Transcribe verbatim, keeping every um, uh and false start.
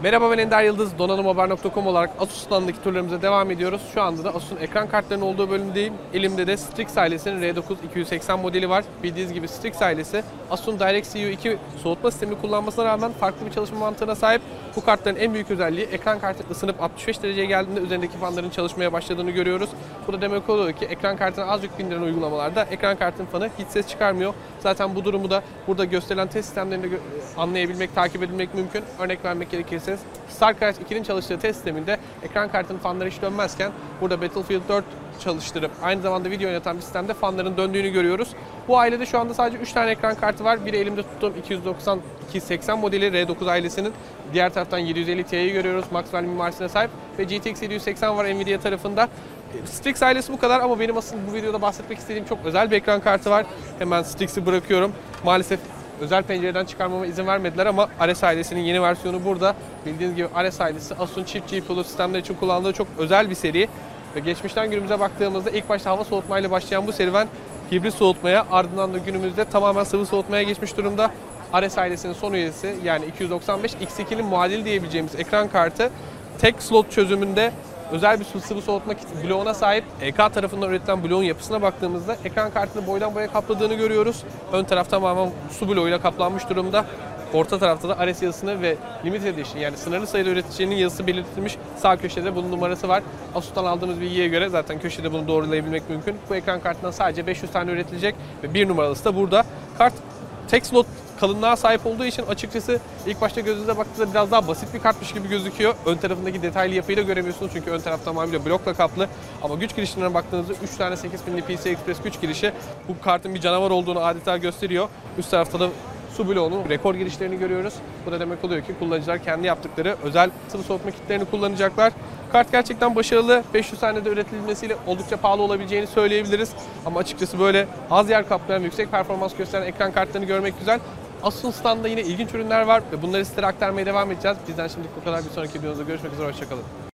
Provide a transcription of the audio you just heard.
Merhaba, ben Ender Yıldız. Donanım Haber nokta com olarak Asus standındaki turlarımıza devam ediyoruz. Şu anda da Asus'un ekran kartlarının olduğu bölümdeyim. Elimde de Strix ailesinin R dokuz iki yüz seksen modeli var. Bildiğiniz gibi Strix ailesi Asus'un DirectX U iki soğutma sistemini kullanmasına rağmen farklı bir çalışma mantığına sahip. Bu kartların en büyük özelliği ekran kartı ısınıp altmış beş dereceye geldiğinde üzerindeki fanların çalışmaya başladığını görüyoruz. Bu da demek oluyor ki ekran kartına az yük bindiren uygulamalarda ekran kartının fanı hiç ses çıkarmıyor. Zaten bu durumu da burada gösterilen test sistemlerinde anlayabilmek, takip edilmek mümkün. Örnek vermek gerekirse StarCraft iki'nin çalıştığı test sisteminde ekran kartının fanları hiç dönmezken burada Battlefield dört çalıştırıp aynı zamanda video oynatan bir sistemde fanların döndüğünü görüyoruz. Bu ailede şu anda sadece üç tane ekran kartı var. Biri elimde tuttuğum iki yüz doksan iki yüz seksen modeli R dokuz ailesinin. Diğer taraftan yedi yüz elli Ti'yi görüyoruz. Maxwell mimarisine sahip ve G T X yedi yüz seksen var Nvidia tarafında. Strix ailesi bu kadar ama benim aslında bu videoda bahsetmek istediğim çok özel bir ekran kartı var. Hemen Strix'i bırakıyorum. Maalesef özel pencereden çıkarmama izin vermediler ama Ares ailesinin yeni versiyonu burada. Bildiğiniz gibi Ares ailesi Asus'un çift G P U'lu sistemler için kullandığı çok özel bir seri. Ve geçmişten günümüze baktığımızda ilk başta hava soğutmayla başlayan bu serüven hibrit soğutmaya, ardından da günümüzde tamamen sıvı soğutmaya geçmiş durumda. Ares ailesinin son üyesi yani iki yüz doksan beş X iki'nin muadili diyebileceğimiz ekran kartı tek slot çözümünde özel bir sıvı soğutma bloğuna sahip. E K tarafından üretilen bloğun yapısına baktığımızda ekran kartını boydan boya kapladığını görüyoruz. Ön taraf tamamen su bloğuyla kaplanmış durumda. Orta tarafta da Ares yazısını ve Limited Edition yani sınırlı sayıda üreticinin yazısı belirtilmiş. Sağ köşede bunun numarası var. Asus'tan aldığımız bilgiye göre zaten köşede bunu doğrulayabilmek mümkün. Bu ekran kartından sadece beş yüz tane üretilecek ve bir numaralısı da burada. Kart tek slot kalınlığa sahip olduğu için açıkçası ilk başta gözünüze baktığınızda biraz daha basit bir kartmış gibi gözüküyor. Ön tarafındaki detaylı yapıyı da göremiyorsunuz çünkü ön taraf tamamıyla blokla kaplı. Ama güç girişlerine baktığınızda üç tane sekiz pinli P C I Express güç girişi bu kartın bir canavar olduğunu adeta gösteriyor. Üst tarafta da su bloğunun rekor girişlerini görüyoruz. Bu da demek oluyor ki kullanıcılar kendi yaptıkları özel sıvı soğutma kitlerini kullanacaklar. Kart gerçekten başarılı. beş yüz tane de üretilmesiyle oldukça pahalı olabileceğini söyleyebiliriz. Ama açıkçası böyle az yer kaplayan, yüksek performans gösteren ekran kartlarını görmek güzel. Asus'un standında yine ilginç ürünler var ve bunları sizlere aktarmaya devam edeceğiz. Bizden şimdilik bu kadar. Bir sonraki videomuzda görüşmek üzere. Hoşçakalın.